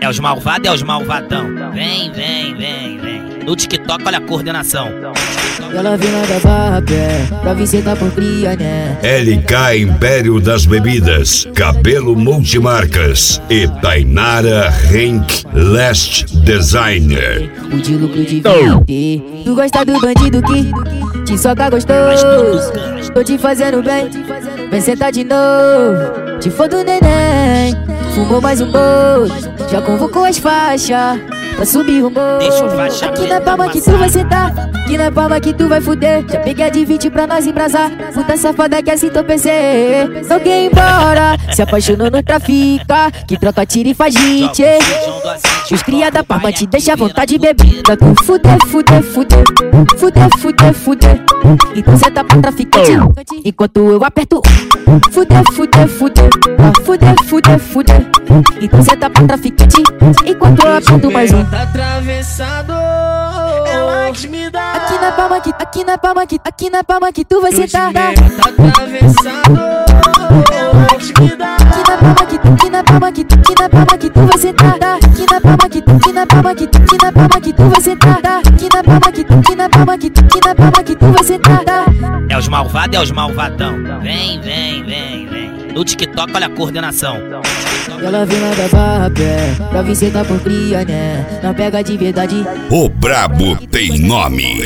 É os malvados, é os malvadão. Vem, vem, vem, vem. No TikTok, olha a coordenação. Ela vem lá da barra, pé, pra visitar por cria, né? LK Império das Bebidas, Cabelo Multimarcas e Tainara Henk Last Designer. O de lucro de vender. Tu gosta do bandido que te soca gostoso. Tô te fazendo bem, vem sentar de novo. Te for do neném, fumou mais um bolo. Já convocou as faixas pra subir o morro. Aqui na palma que tu vai sentar, aqui na palma que tu vai fuder. Já peguei a de 20 pra nós embrasar. Puta safada que assim tô PC. Não quer ir embora, se apaixonou no trafica, que troca tiro e faz hit. Os cria da palma te deixa à vontade de beber. Pra tu fuder, fuder, fuder, fuder, fuder, fuder. Então cê tá pra traficante, enquanto eu aperto. Fuder, fuder, fuder, fuder, fuder, fuder. Então cê tá pra traficante, enquanto eu aperto mais um. Tá atravessado, ela que me dá. Aqui na palma que, aqui na palma que, aqui na palma que tu vai sentar. Tá atravessado, ela que me dá. Aqui na palma que, aqui na palma que, aqui na palma que tu vai sentar. Aqui na palma que, aqui na palma que, aqui na palma que tu vai sentar. Aqui na palma que, aqui na palma que, aqui na palma que tu vai sentar. É os malvados, é os malvadão. Vem, vem, vem, vem. No TikTok, olha a coordenação. Ela vem lá da barra, pé, pra visitar por cria, né? Não pega de verdade. O brabo tem nome.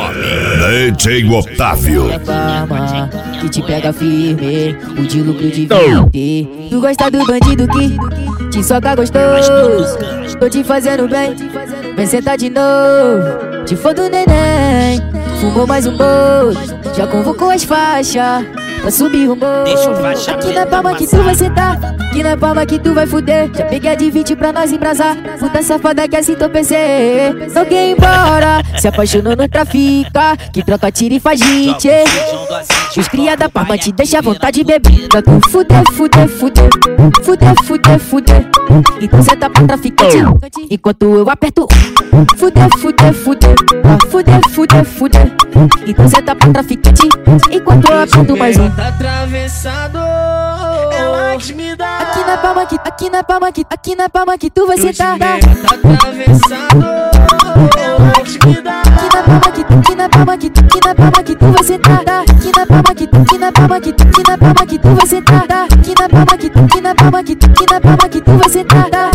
DJ Otávio. É fama que te pega firme, o de lucro de vender. Tu gosta do bandido que te soca gostoso. Tô te fazendo bem, vem sentar de novo. Te for do neném, fumou mais um bolo. Já convocou as faixas pra subir o morro. Aqui na palma que tu vai sentar, aqui na palma que tu vai fuder. Já peguei a de 20 pra nós embrasar. Puta safada que assim tô PC. Não quer ir embora, se apaixonou no trafica, que troca tiro e faz hit. Os cria da palma te deixa à vontade de beber. Pra tu fuder, fuder, fuder, fuder, fuder, fuder. Então cê tá pra traficante, enquanto eu aperto. Fuder, fuder, fuder, fuder, fuder, fuder. Então cê tá pra traficante, enquanto eu aperto mais um. Tá atravessado, ela que me dá. Aqui na palma que, aqui na palma que, aqui na palma que tu vai sentar. Tá atravessado, ela que me dá. Aqui na palma que, aqui na palma que, aqui na palma que tu vai sentar. Aqui na palma que, aqui na palma que, aqui na palma que tu vai sentar. Aqui na palma que, aqui na palma que, aqui na palma que tu vai sentar.